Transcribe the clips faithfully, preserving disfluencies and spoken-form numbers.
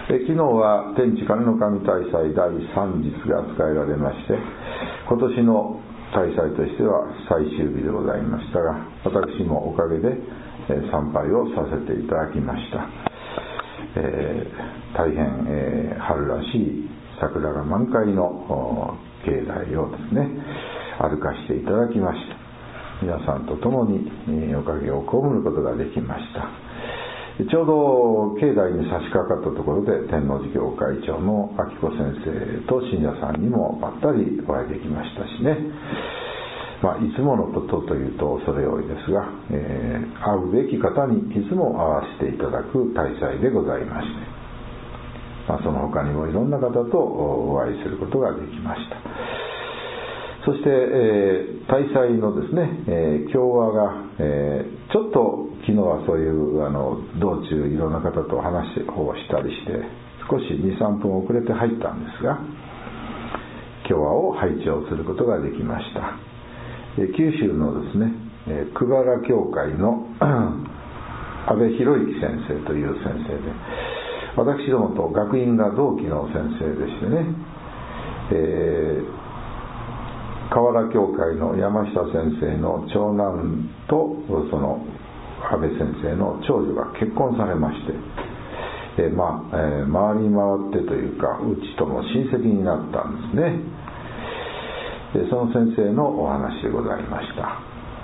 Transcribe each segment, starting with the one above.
え昨日は天地金の神大祭だいさん日が使えられまして、今年の大祭としては最終日でございましたが、私もおかげで参拝をさせていただきました。えー、大変、えー、春らしい桜が満開の境内をですね歩かせていただきました。皆さんと共に、えー、おかげを被ることができました。ちょうど境内に差し掛かったところで天王寺教会長の明子先生と信者さんにもばったりお会いできましたしね、まあ、いつものことというと恐れ多いですが、えー、会うべき方にいつも会わせていただく大祭でございまして、まあ、その他にもいろんな方とお会いすることができました。そして、えー、大祭のですね、えー、共和が、えー、ちょっと昨日はそういうあの道中いろんな方と話をしたりして少し にさんぷん遅れて入ったんですが、共和を拝聴することができました。えー、九州のですね、えー、久原教会の安倍博之先生という先生で、私どもと学院が同期の先生でしてね、えー河原教会の山下先生の長男とその安倍先生の長女が結婚されまして、えーまあえー、回り回ってというかうちとも親戚になったんですね。でその先生のお話でございました。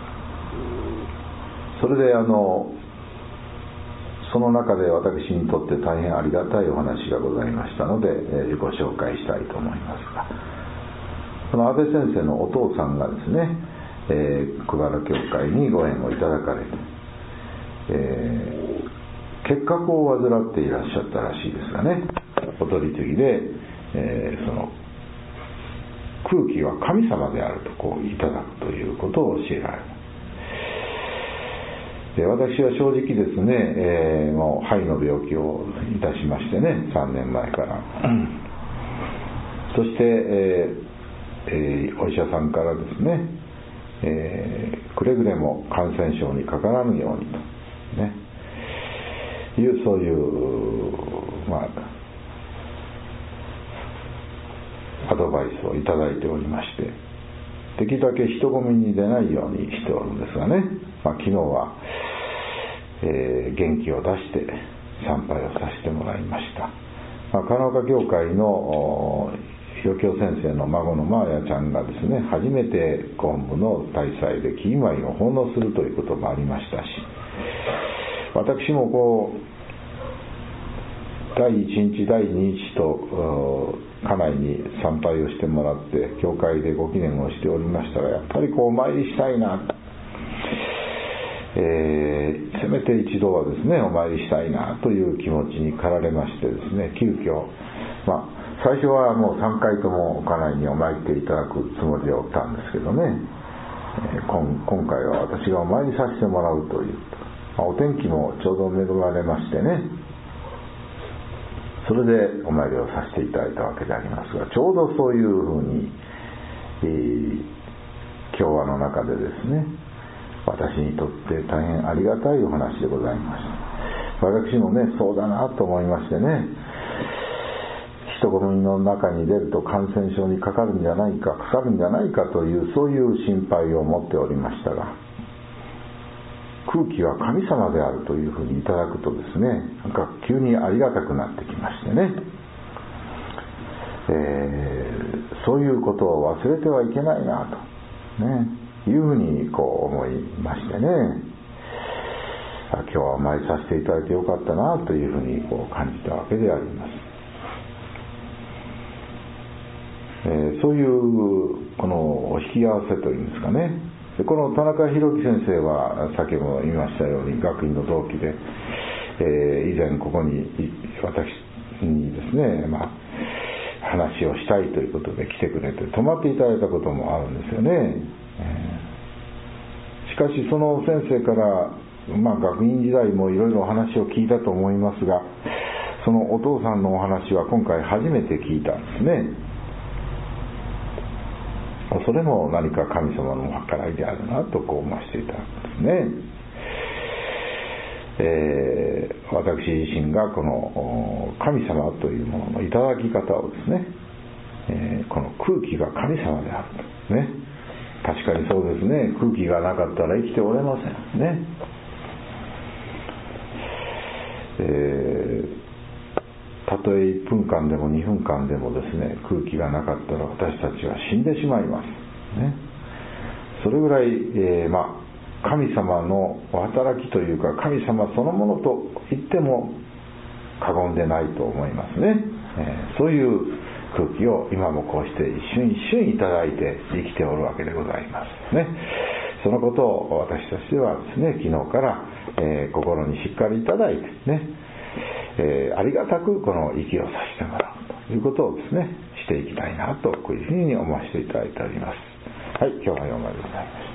それであのその中で私にとって大変ありがたいお話がございましたので、えー、ご紹介したいと思いますが、その安倍先生のお父さんがですね、えー、久原教会にご縁をいただかれて、えー、結核を患っていらっしゃったらしいですがね、お取り次ぎで、えー、その空気は神様であるとこういただくということを教えられる。で私は正直ですね、えー、もう肺の病気をいたしましてね、さんねんまえから、うん、そして、えーえー、お医者さんからですね、えー、くれぐれも感染症にかからぬようにと、ね、いうそういう、まあ、アドバイスをいただいておりまして、できるだけ人混みに出ないようにしておるんですがね、まあ、昨日は、えー、元気を出して参拝をさせてもらいました。まあ、金岡教会の余興先生の孫のマーヤちゃんがですね、初めて昆布の大祭で木祝いを奉納するということもありましたし、私もこうだいいちにちだいににちと家内に参拝をしてもらって教会でご記念をしておりましたら、やっぱりこうお参りしたいな、えー、せめて一度はですねお参りしたいなという気持ちに駆られましてですね、急遽まあ最初はもうさんかいとも家内にお参りしていただくつもりでおったんですけどね、えー、今, 今回は私がお参りさせてもらうという、まあ、お天気もちょうど恵まれましてね、それでお参りをさせていただいたわけでありますが、ちょうどそういうふうに、えー、共和の中でですね、私にとって大変ありがたいお話でございました。私もねそうだなと思いましてね、人混みの中に出ると感染症にかかるんじゃないかかかるんじゃないかというそういう心配を持っておりましたが、空気は神様であるというふうにいただくとですね、なんか急にありがたくなってきましてね、えー、そういうことを忘れてはいけないなと、ね、いうふうにこう思いましてね、今日はお参りさせていただいてよかったなというふうにこう感じたわけであります。えー、そういうこのお引き合わせというんですかね、でこの田中宏樹先生は先ほど言いましたように学院の同期で、えー、以前ここに私にですね、まあ、話をしたいということで来てくれて泊まっていただいたこともあるんですよね、えー、しかしその先生から、まあ、学院時代もいろいろお話を聞いたと思いますが、そのお父さんのお話は今回初めて聞いたんですね。それも何か神様の計らいであるなとこう思わせていたんですね。 えー、私自身がこの神様というもののいただき方をですね、えー、この空気が神様であるとね、確かにそうですね。空気がなかったら生きておれませんね。えー、たとえいっぷんかんでもにふんかんでもですね、空気がなかったら私たちは死んでしまいますね。それぐらい、えー、まあ神様のお働きというか、神様そのものと言っても過言でないと思いますね。えー、そういう空気を今もこうして一瞬一瞬いただいて生きておるわけでございますね。そのことを私としてはですね、昨日から、えー、心にしっかりいただいてね、えー、ありがたくこの息をさせてもらうということをですねしていきたいなと、こういうふうに思わせていただいております。はい、今日はようまでございました。